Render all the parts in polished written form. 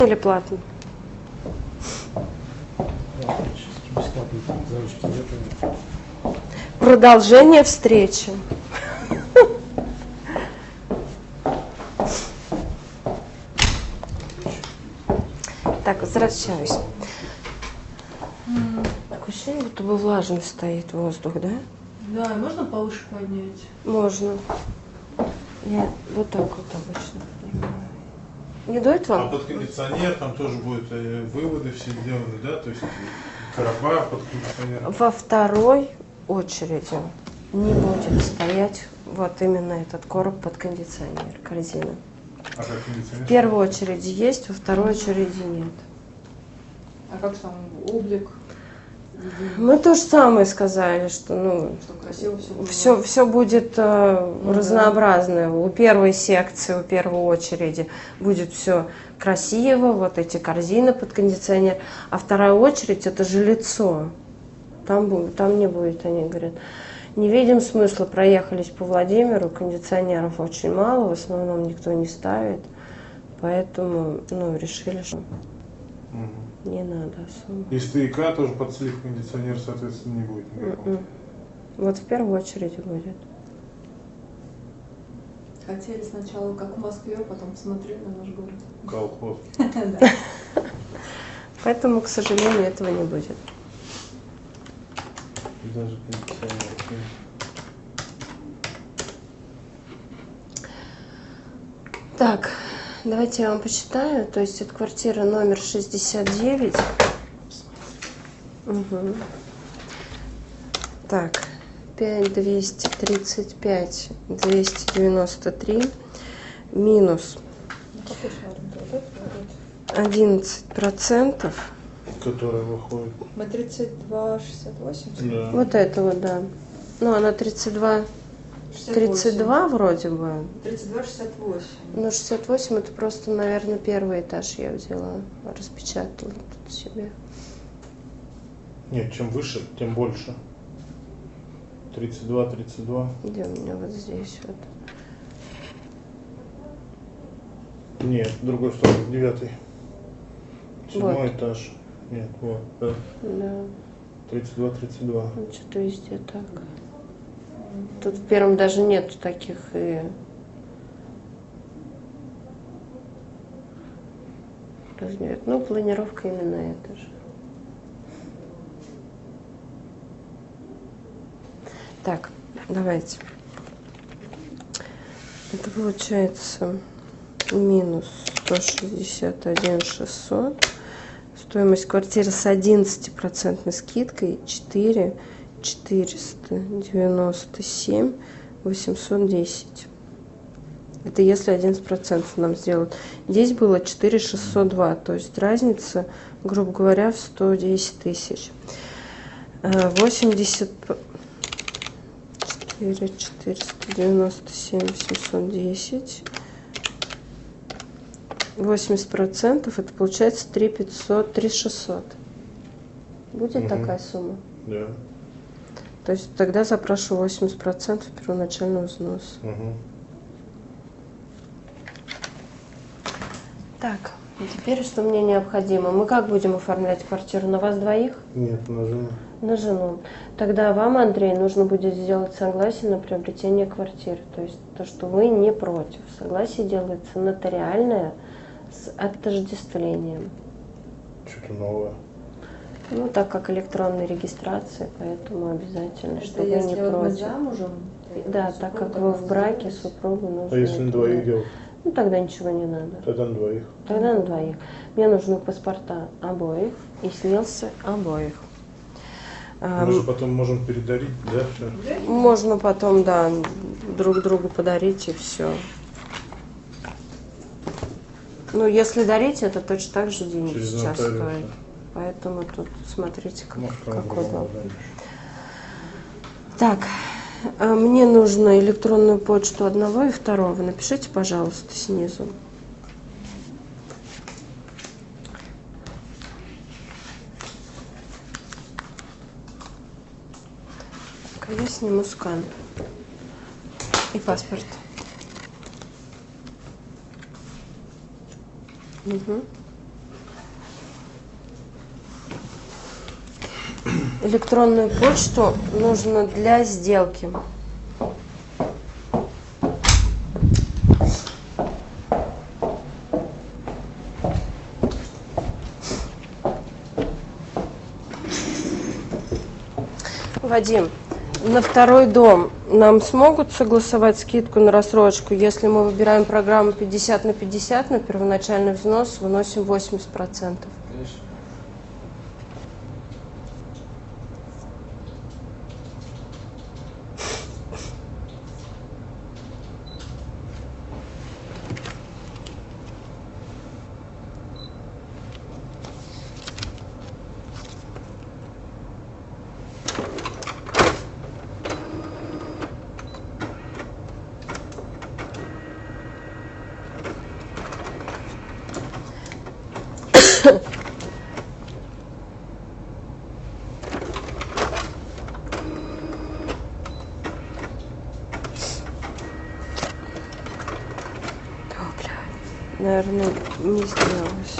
Или платно? Продолжение встречи. Так, возвращаюсь. Такое ощущение, будто бы влажный стоит воздух, да? Да, можно повыше поднять? Можно. Я вот так вот обычно поднимаю. Не дует вам? А под кондиционер там тоже будут выводы все сделаны, да? То есть короба под кондиционер. Во второй очереди не будет стоять вот именно этот короб под кондиционер, корзина. А как кондиционер? В первой очереди есть, во второй очереди нет. А как там облик? Мы то же самое сказали, что Что красиво все было. все будет разнообразное. У первой секции, у первой очереди будет все красиво, вот эти корзины под кондиционер. А вторая очередь это же лицо. Там не будет, они говорят. Не видим смысла, проехались по Владимиру, кондиционеров очень мало, в основном никто не ставит. Поэтому решили, что не надо особо. И стояка тоже под слив кондиционер, соответственно, не будет никакого. Вот в первую очередь будет. Хотели сначала, как в Москве, потом посмотрели на наш город. Колхоз. Да. Поэтому, к сожалению, этого не будет. Даже кондиционер. Так, давайте я вам почитаю. То есть это квартира номер 69. Угу. Так, 5235 293 минус 11%. Которая выходит. Мы 32,68. Да. Вот это вот, да. Ну, она 32 вроде бы. 32,68. Но 68 это просто, наверное, первый этаж я взяла, распечатала тут себе. Нет, чем выше, тем больше. 32. Где у меня вот здесь вот. Нет, другой стороны, 9. 7 Вот. этаж. Нет, вот, да. Да, 32. ну, что-то везде так. Тут в первом даже нету таких и размеров. Ну, планировка именно эта же. Так, давайте. Это получается минус 161 600. Стоимость квартиры с 11% скидкой 4 497 810. Это если 11% нам сделают. Здесь было 4 602, то есть разница, грубо говоря, в 110 тысяч. 4 497 710. 80% это получается 3 500, 3 600. Будет такая сумма? Да. То есть тогда запрашиваю 80% первоначального взноса. Угу. Так, теперь что мне необходимо? Мы как будем оформлять квартиру? На вас двоих? Нет, на жену. На жену. Тогда вам, Андрей, нужно будет сделать согласие на приобретение квартиры. То есть то, что вы не против. Согласие делается нотариальное с отождествлением. Что-то новое. Ну, так как электронная регистрация, поэтому обязательно, Это что вы если не вот мы против. замужем? Да, так как вы в браке, супругу нужно. А если на двоих делать? Ну, тогда ничего не надо. Тогда на двоих. Тогда на двоих. Мне нужны паспорта обоих и снился обоих. Мы же потом можем передарить, да, все? Можно потом, да, друг другу подарить и все. Ну, если дарить, это точно так же деньги Через сейчас нотариуса. стоит. Поэтому тут смотрите, как Может, удобно. Так, мне нужно электронную почту одного и второго. Напишите, пожалуйста, снизу. Так, я сниму скан. И паспорт. Угу. электронную почту нужно для сделки. Вадим, на второй дом нам смогут согласовать скидку на рассрочку, если мы выбираем программу 50/50, на первоначальный взнос выносим 80%. Конечно. Наверное, не сделалось.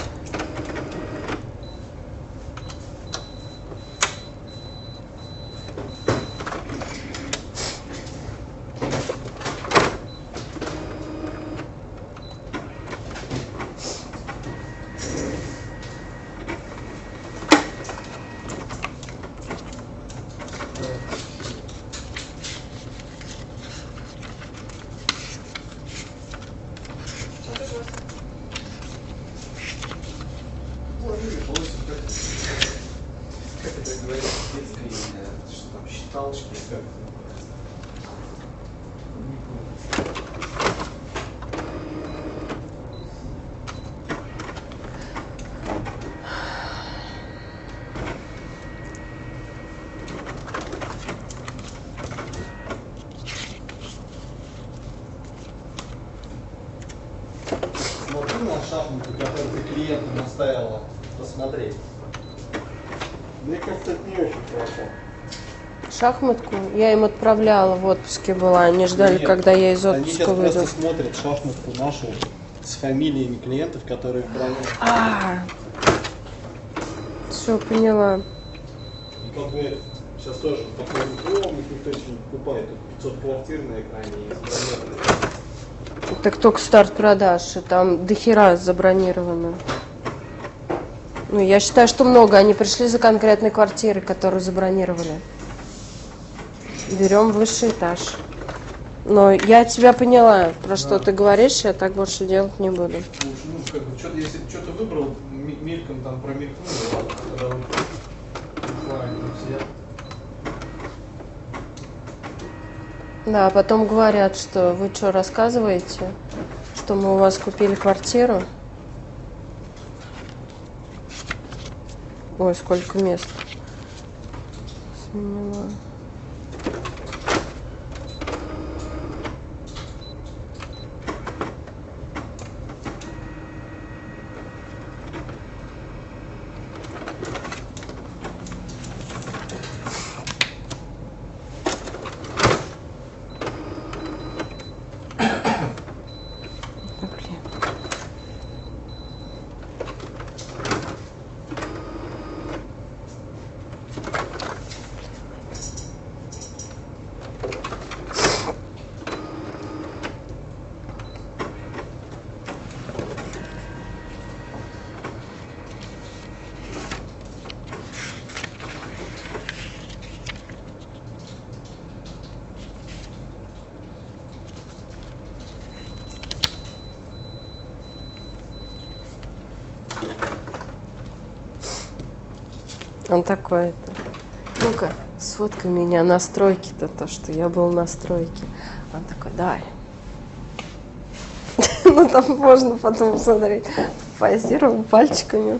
Как это говорится, детское, что там, считалочки, как это? Не помню. Смотри на шахматы, которые ты клиенту наставила посмотреть. Мне кажется, это не очень хорошо. Шахматку я им отправляла, в отпуске была. Они ждали, Нет, когда я из Они сейчас отпуска выйду. просто смотрят шахматку нашу с фамилиями клиентов, которые в броне. Все, поняла. И как бы сейчас тоже такой дом, никто еще не покупает. Тут 500 квартир на экране и забронировано. Так только старт продаж, и там дохера забронировано. Ну, я считаю, что много. Они пришли за конкретной квартирой, которую забронировали. Берем высший этаж. Но я тебя поняла, про что ты говоришь, я так больше делать не буду. Ну, как бы, если что-то выбрал, мельком там промелькнуло, когда вот буквально сидят. Да, а потом говорят, что вы что, рассказываете, что мы у вас купили квартиру? Ой, сколько мест. Сменила. Блин. Он такой-то. Ну-ка, сфоткай меня на стройке-то, то, что я был на стройке. Он такой, давай. Ну, там можно потом посмотреть. Позировал пальчиками.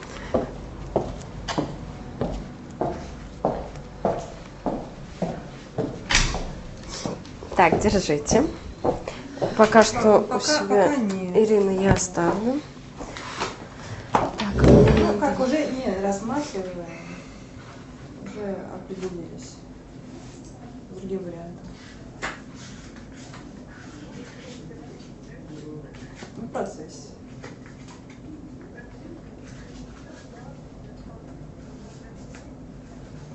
Так, держите. Пока что у себя пока нет. Ирина я оставлю. Так, Ну, как уже не рассматриваем, уже определились с другим вариантом. В процессе.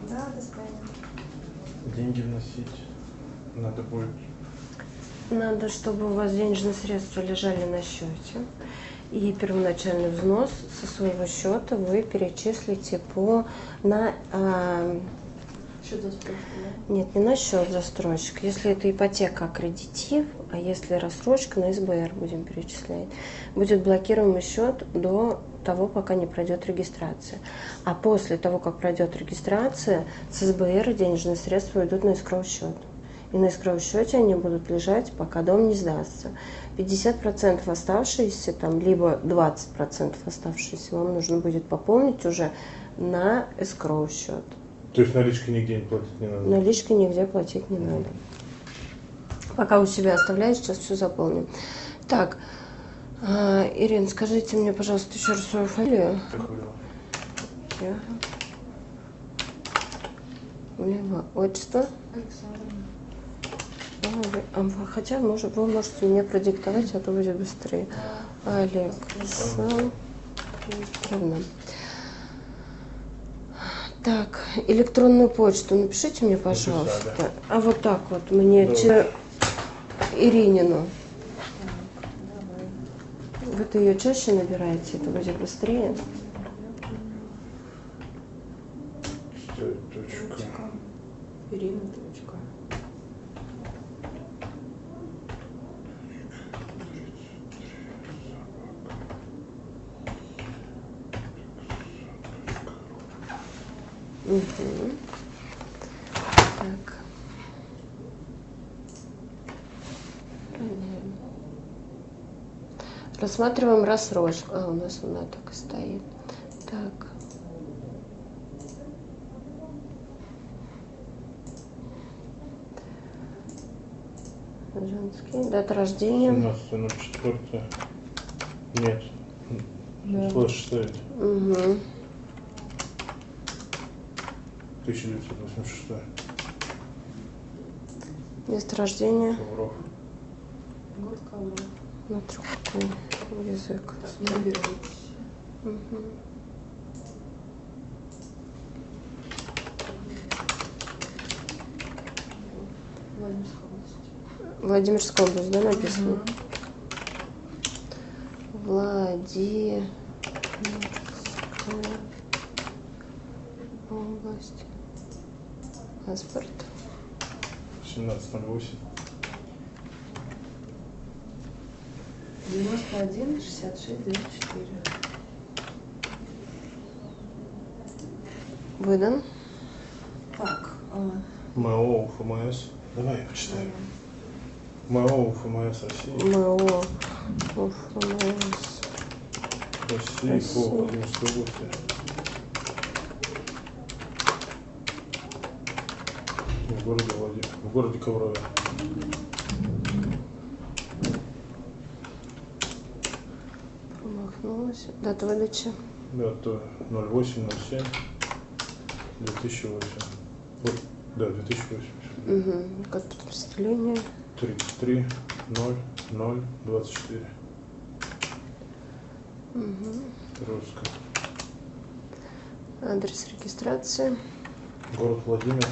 Да, достанем. Деньги вносить надо будет. Надо, чтобы у вас денежные средства лежали на счете. И первоначальный взнос со своего счета вы перечислите Счет за строчку, да? Нет, не на счет застройщика. Если это ипотека, аккредитив, а если рассрочка, на СБР будем перечислять. Будет блокируемый счет до того, пока не пройдет регистрация. А после того, как пройдет регистрация, с СБР денежные средства идут на эскроу счет. И на эскроу счете они будут лежать, пока дом не сдастся. 50% оставшиеся, либо 20% оставшиеся вам нужно будет пополнить уже на эскроу счет. То есть наличкой нигде не платить не надо? Наличкой нигде платить не надо. Пока у себя оставляю, сейчас все заполним. Так, Ирина, скажите мне, пожалуйста, еще раз свою фамилию. Либо отчество. Александр. Хотя, может, вы можете мне продиктовать, а то будет быстрее. Александровна. Так, электронную почту напишите мне, пожалуйста. Написали. А вот так вот мне Давай. Иринину. Давай. Вы-то ее чаще набираете, это будет быстрее. Точка. Ирина, точка. Угу. Так. Рассматриваем рассрочку. У нас она так и стоит. Так. Женский. Дата рождения. 17.04. Нет. Да. Слэш ставить. Угу. 1986. Место рождения. Ковров. Год Ковров. На трехбуквенный язык. Не набираете. Угу. Владимирская область. Владимирская область, да, написано? Мгм. Владимирская область. Паспорт. 17.08. 91 66 94. Выдан. Так, МО УФМС. Давай я почитаю. МО УФМС России. МО УФМС. России по Владимирской области. В городе Коврове. Промахнулась. Дата выдачи. Это 08.07 2008. Вот, да, 2008. Угу. Код подразделения. 33 0 0 24. Угу. Русская. Адрес регистрации. Город Владимир.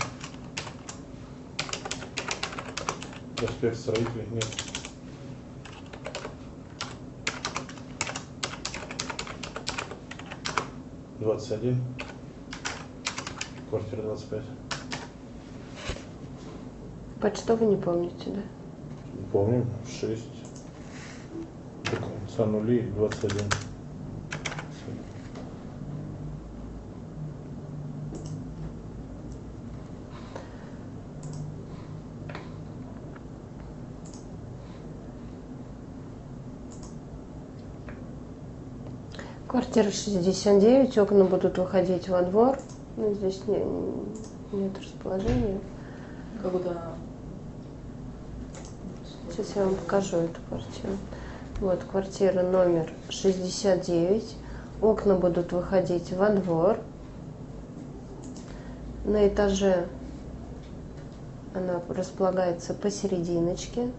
Проспект Строителей. Нет. Двадцать один. Квартира 25. Почтовый не помните, да? Помню, 6. До конца нулей 21. Квартира 69, окна будут выходить во двор. Но здесь нет расположения. когда Сейчас я вам покажу эту квартиру. Вот квартира номер 69. Окна будут выходить во двор. На этаже она располагается посерединочке.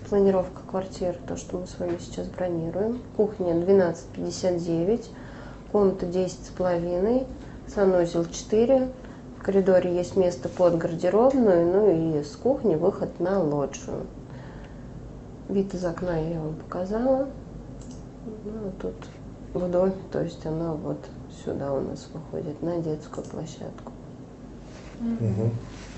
Планировка квартиры, то, что мы с вами сейчас бронируем. Кухня 1259. комната 10,5, санузел 4. В коридоре есть место под гардеробную, ну и с кухни выход на лоджию. Вид из окна я вам показала. Ну, а тут в доме, то есть она вот сюда у нас выходит, на детскую площадку. Угу.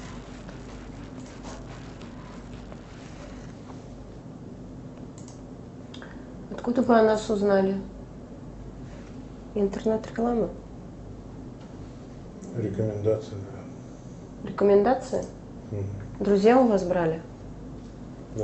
Откуда вы о нас узнали? Интернет-реклама? Рекомендации, да. Рекомендации? Мгм. Друзья у вас брали? Да.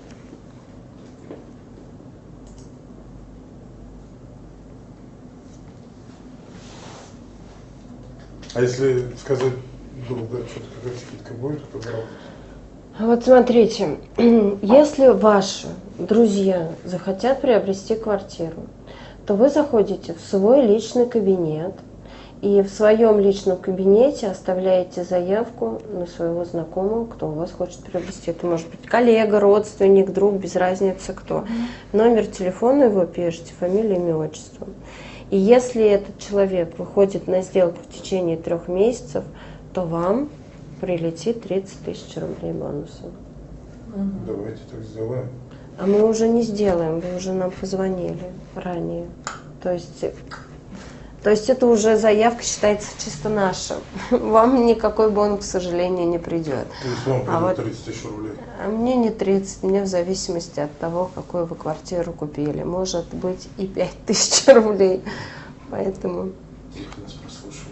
А если сказать долго, что-то какая скидка будет, кто брал? Вот смотрите, если ваши друзья захотят приобрести квартиру, то вы заходите в свой личный кабинет и в своем личном кабинете оставляете заявку на своего знакомого, кто у вас хочет приобрести. Это может быть коллега, родственник, друг, без разницы кто. Номер телефона его пишите, фамилия, имя, отчество. И если этот человек выходит на сделку в течение 3 месяцев, то вам прилетит 30 тысяч рублей бонусом. Давайте так сделаем. А мы уже не сделаем, вы уже нам позвонили ранее. То есть это уже заявка считается чисто наша. Вам никакой бонус, к сожалению, не придет. То есть вам А придет вот 30 тысяч рублей. А мне не 30, мне в зависимости от того, какую вы квартиру купили. Может быть и 5000 рублей. Поэтому, Тихо нас прослушивают.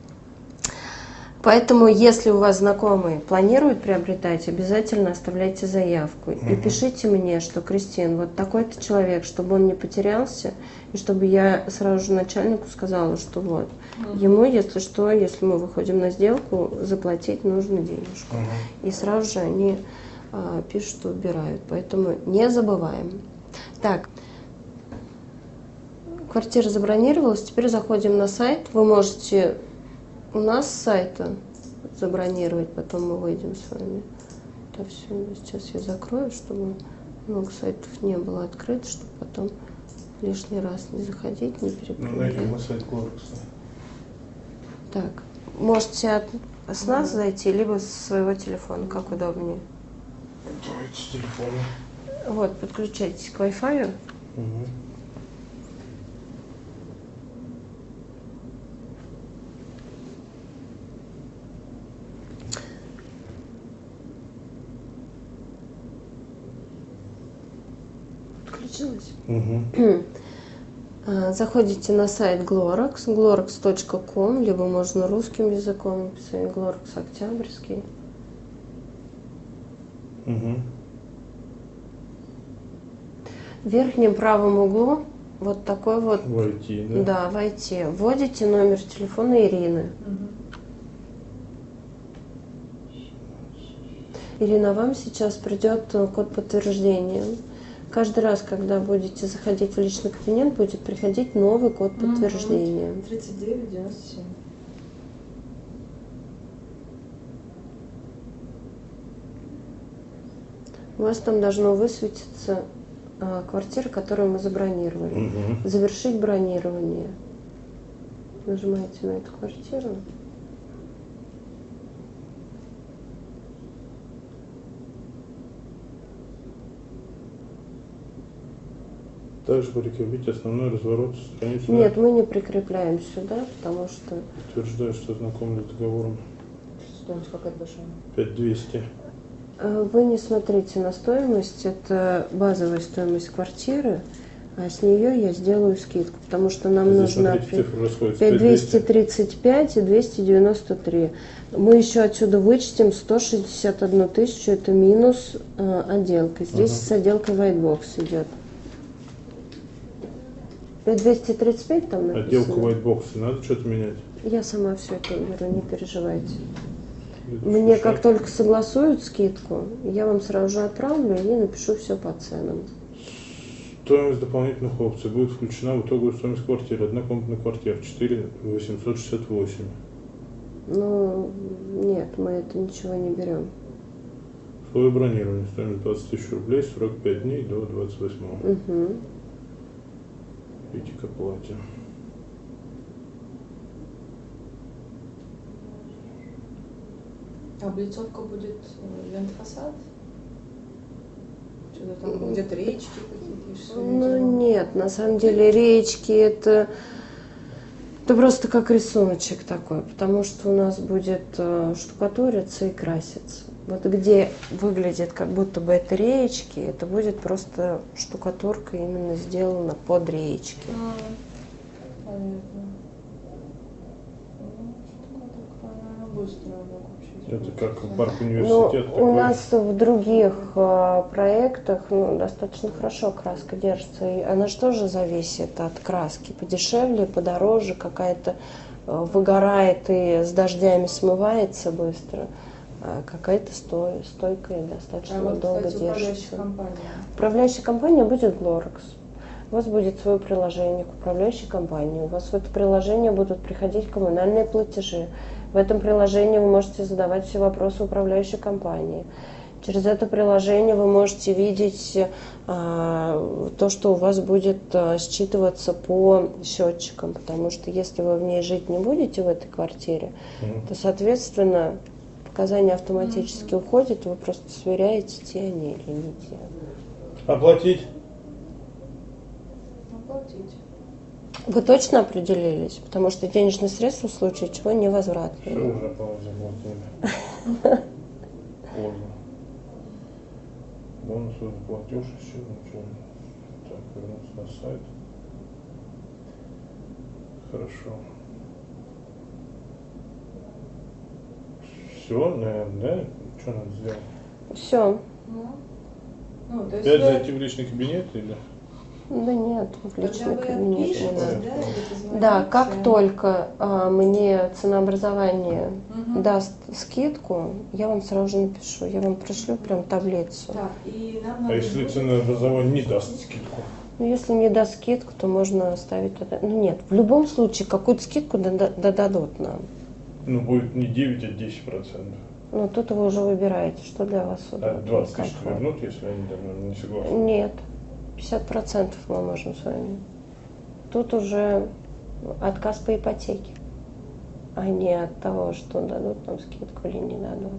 если у вас знакомые планируют приобретать, обязательно оставляйте заявку. И пишите мне, что, Кристин, вот такой-то человек, чтобы он не потерялся, и чтобы я сразу же начальнику сказала, что вот, ему, если что, если мы выходим на сделку, заплатить нужно денежку. И сразу же они пишут, что убирают. Поэтому не забываем. Так, квартира забронировалась, теперь заходим на сайт. Вы можете у нас с сайта забронировать, потом мы выйдем с вами. Это все. Сейчас я закрою, чтобы много сайтов не было открыто, чтобы потом лишний раз не заходить, не Ну, перепроверять. найдем на сайт Глорекса. Так, можете с нас зайти, либо с своего телефона, как удобнее. Давайте с телефона. Вот, подключайтесь к Wi-Fi. Угу. Подключилась? Угу. Заходите на сайт Glorex, glorex.com, либо можно русским языком написать Glorex Октябрьский. Угу. В верхнем правом углу вот такой вот, Войти, да? да, войти. Вводите номер телефона Ирины. Ирина, вам сейчас придет код подтверждения. Каждый раз, когда будете заходить в личный кабинет, будет приходить новый код подтверждения. 39,97. У вас там должно высветиться квартира, которую мы забронировали. Угу. Завершить бронирование. Нажимаете на эту квартиру. Также прикрепить основной разворот страницы. Нет, мы не прикрепляем сюда, потому что... Утверждаю, что знакомлюсь с договором. Стоимость какая большая? 5200. Вы не смотрите на стоимость, это базовая стоимость квартиры, а с нее я сделаю скидку, потому что нам Здесь, нужно смотрите, цифры расходятся. 5235 и 293. Мы еще отсюда вычтем 161 тысячу, это минус отделка. Здесь с отделкой white box идет. 235 там написано? Отделку white box надо что-то менять? Я сама все это уберу, не переживайте. Следующий Мне шаг. как только согласуют скидку, я вам сразу же отправлю и напишу все по ценам. Стоимость дополнительных опций будет включена в итоговую стоимость квартиры. Однокомнатная квартира 4868. Ну, нет, мы это ничего не берем. Условия бронирования. Стоимость 20 тысяч рублей, 45 дней до 28. Угу. Идите к оплате. А облицовка будет вентфасад? Что-то там, где-то речки какие-то? я что-то Ну видела. нет, на самом деле речки это просто как рисуночек такой, потому что у нас будет штукатуриться и краситься. Вот где выглядит как будто бы это речки, это будет просто штукатурка именно сделана под речки. Понятно. Ну, штукатурка, наверное, быстро она вообще. Это как парк Ну, университет у такой. нас в других проектах достаточно хорошо краска держится. И она же тоже зависит от краски. Подешевле, подороже, какая-то выгорает и с дождями смывается быстро. А какая-то стойкая, достаточно А вот, долго кстати, управляющая держится. компания. Управляющая компания будет Glorex. У вас будет свое приложение к управляющей компании. У вас в это приложение будут приходить коммунальные платежи. В этом приложении вы можете задавать все вопросы управляющей компании. Через это приложение вы можете видеть то, что у вас будет считываться по счетчикам. Потому что если вы в ней жить не будете, в этой квартире, то, соответственно, показания автоматически уходят, вы просто сверяете, те они или не те. Оплатить? Оплатить. Вы точно определились? Потому что денежные средства в случае чего невозвратные. Все уже заплатили. Поздно. Бонусовый платеж еще ничего. Так, вернуться на сайт. Хорошо. Все, наверное, да? Что надо сделать? Все. Ну, то есть Опять вы- зайти в личный кабинет или? Да нет, в Тогда личный вы кабинет не пишете, надо. да, где-то звоните. Да, как только мне ценообразование Мгм. даст скидку, я вам сразу же напишу. Я вам пришлю прям таблицу. Так, и нам А надо если будет- ценообразование не даст скидку? Ну, если не даст скидку, то можно оставить туда. Ну нет, в любом случае какую-то скидку дадут нам. Ну, будет не 9, а 10%. Но тут вы уже выбираете, что для вас А удобно. 20 тысяч комфортно. вернут, если они там не согласны? Нет, 50% мы можем с вами. Тут уже отказ по ипотеке, а не от того, что дадут нам скидку или не дадут.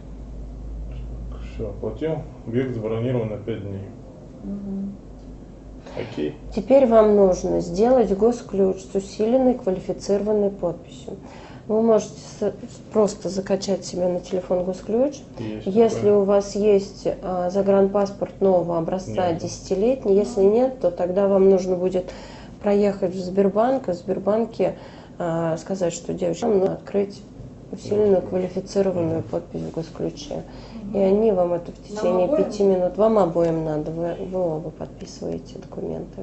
Все, оплатил. Объект забронирован на 5 дней. Мгм. Окей. Теперь вам нужно сделать госключ с усиленной квалифицированной подписью. Вы можете просто закачать себе на телефон госключ. Есть Если такое. у вас есть загранпаспорт нового образца Нет. 10-летний, если нет, то тогда вам нужно будет проехать в Сбербанк, и в Сбербанке сказать, что девочка, нам нужно открыть усиленную квалифицированную подпись в госключе. И они вам это в течение обоим? 5 минут, вам обоим надо, вы оба подписываете документы.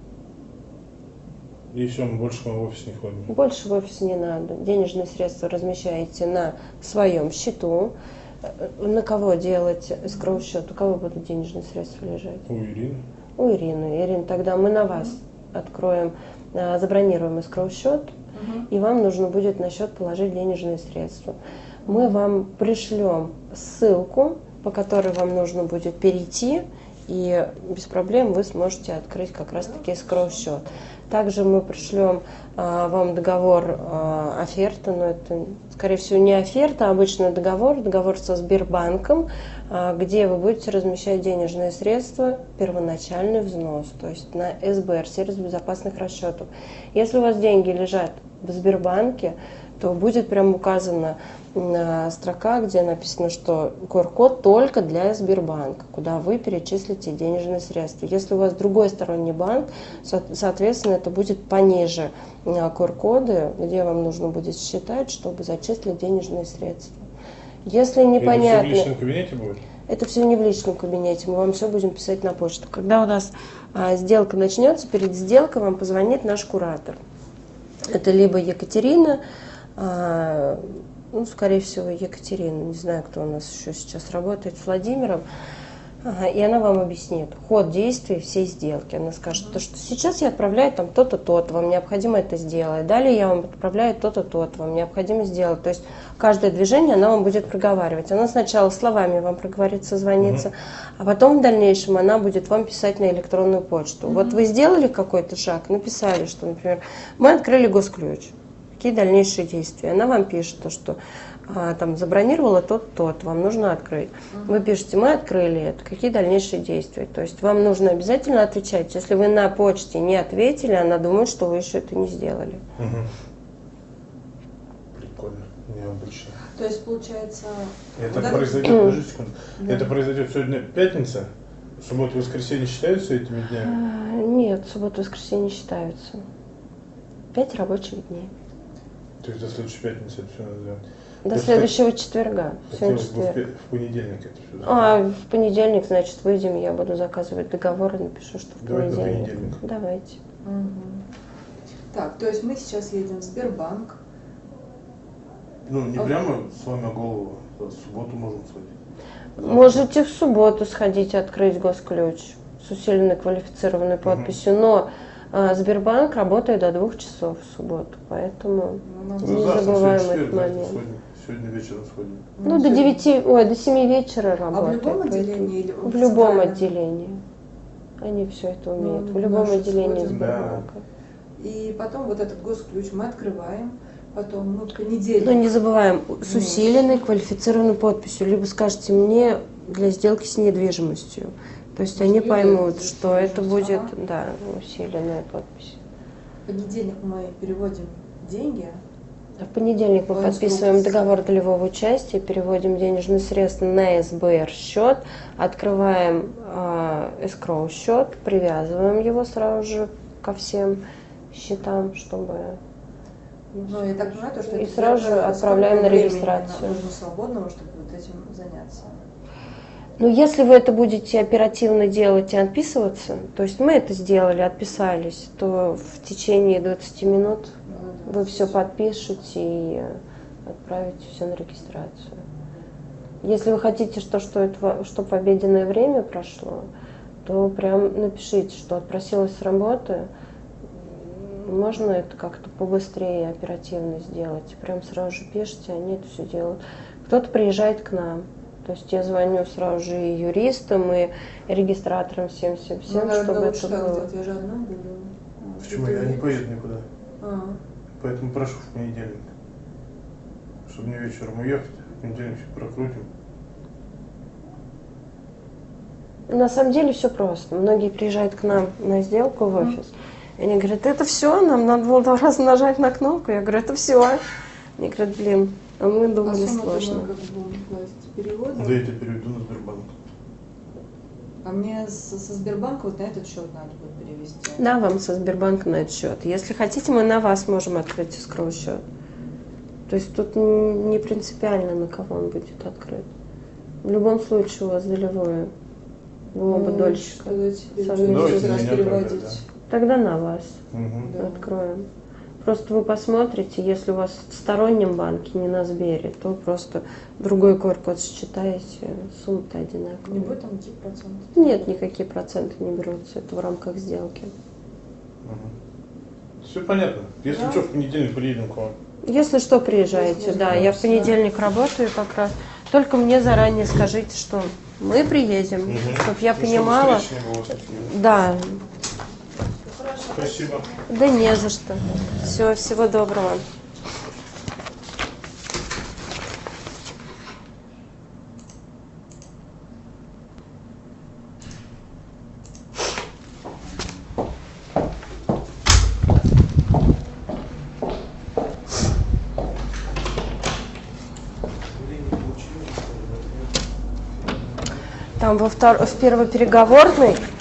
И все, мы больше к вам в офис не ходим. Больше в офис не надо. Денежные средства размещаете на своем счету. На кого делать escrow счет? У кого будут денежные средства лежать? У Ирины. У Ирины. Ирина, тогда мы на вас откроем, забронируем escrow счет, Мгм. и вам нужно будет на счет положить денежные средства. Мы вам пришлем ссылку, по которой вам нужно будет перейти, и без проблем вы сможете открыть как раз-таки escrow счет. Также мы пришлем вам договор оферты, но это, скорее всего, не оферта, а обычный договор со Сбербанком, где вы будете размещать денежные средства, первоначальный взнос, то есть на СБР, сервис безопасных расчетов. Если у вас деньги лежат в Сбербанке, то будет прям указана строка, где написано, что QR-код только для Сбербанка, куда вы перечислите денежные средства. Если у вас другой сторонний банк, соответственно, это будет пониже QR-коды, где вам нужно будет считать, чтобы зачислить денежные средства. Если Это непонятно... все в личном кабинете будет? Это все не в личном кабинете, мы вам все будем писать на почту. Когда у нас сделка начнется, перед сделкой вам позвонит наш куратор. Это либо Екатерина, ну, скорее всего, Екатерина, не знаю, кто у нас еще сейчас работает, с Владимиром, и она вам объяснит ход действий всей сделки. Она скажет, что сейчас я отправляю там то-то, то-то, вам необходимо это сделать. Далее я вам отправляю то-то, то-то, вам необходимо сделать. То есть каждое движение она вам будет проговаривать. Она сначала словами вам проговорит, созвонится, а потом в дальнейшем она будет вам писать на электронную почту. Вот вы сделали какой-то шаг, написали, что, например, мы открыли госключ. Какие дальнейшие действия? Она вам пишет, что там забронировала тот, вам нужно открыть. Вы пишете, мы открыли это, какие дальнейшие действия. То есть вам нужно обязательно отвечать. Если вы на почте не ответили, она думает, что вы еще это не сделали. Прикольно, необычно. То есть, получается... Это да, произойдет, подожди секунду. Да. Это произойдет сегодня пятница, суббота и воскресенье считаются этими днями? Нет, суббота и воскресенье считаются. 5 рабочих дней. То есть до следующей пятницы это все надо сделать? До То есть следующего четверга. Сегодня Хотелось бы четверг. в понедельник это все сделать. В понедельник, значит, выйдем, я буду заказывать договор и напишу, что в Давайте на понедельник. понедельник. Давайте. Мгм. Так, то есть мы сейчас едем в Сбербанк. Ну, не прямо сломя голову, а в субботу можем сходить. Можете в субботу сходить, открыть госключ с усиленной квалифицированной подписью, но Сбербанк работает до 2 часов в субботу, поэтому Ну, нам- Не завтра, забываем сегодня этот четверг, завтра момент. сходим. Сегодня вечером сходим. ну, до 9, до 7 вечера А в работает. любом поэтому- отделении или В любом центральном? отделении. Они все это умеют. Ну, В любом наши отделении сходим. Сбербанка. И потом вот этот госключ мы открываем. Потом, ну, в понедельник. Но не забываем, с усиленной квалифицированной подписью. Либо скажете мне для сделки с недвижимостью. То есть они Усиленная поймут, что это будет, ага. да, усиленная подпись. В понедельник мы переводим деньги. В понедельник мы По подписываем инструкции. договор долевого участия, переводим денежные средства на СБР счет, открываем эскроу счет, привязываем его сразу же ко всем счетам, чтобы... Ну, я так понимаю, то, что И это сразу же сколько отправляем на времени регистрацию. нужно свободного, чтобы вот этим заняться. Ну, если вы это будете оперативно делать и отписываться, то есть мы это сделали, отписались, то в течение 20 минут Ну, вы все подпишете и отправите все на регистрацию. Если вы хотите, чтобы обеденное время прошло, то прям напишите, что отпросилась с работы. Можно это как-то побыстрее, оперативно сделать. Прям сразу же пишите, они это все делают. Кто-то приезжает к нам. То есть я звоню сразу же и юристам, и регистраторам, всем, Ну, чтобы наверное, лучше это так было. сделать. Я же одна буду. Почему? Я не поеду никуда. А, Поэтому прошу в понедельник. Чтобы мне вечером уехать, в понедельник все прокрутим. На самом деле все просто. Многие приезжают к нам на сделку в офис. И они говорят, это все, нам надо было 2 раза нажать на кнопку. Я говорю, это все. Они говорят, блин, а мы думали сумму сложно. думаю, как будем класть? Переводим? Да я тебя переведу на Сбербанк. А мне со Сбербанка вот на этот счет надо будет перевести. Да, вам со Сбербанка на этот счет. Если хотите, мы на вас можем открыть эскроу счет. То есть тут не принципиально, на кого он будет открыт. В любом случае у вас долевое. Вы оба дольщика. Что теперь Совместно. Давайте раз меня тогда, переводить? да. Тогда на вас Угу. Да. откроем. Просто вы посмотрите, если у вас в стороннем банке, не на Сбере, то просто другой QR-код считаете, сумма-то одинаковая. Не будет там каких процентов? Нет, никакие проценты не берутся, это в рамках сделки. Все понятно. Если Да. что, в понедельник приедем к вам. Если что, приезжайте, Если да, я в да. понедельник работаю как раз. Только мне заранее скажите, что мы приедем, чтобы я Чтобы понимала. встреч не было с такими. Да, Спасибо. да не за что. Все, всего доброго. Там в первой переговорной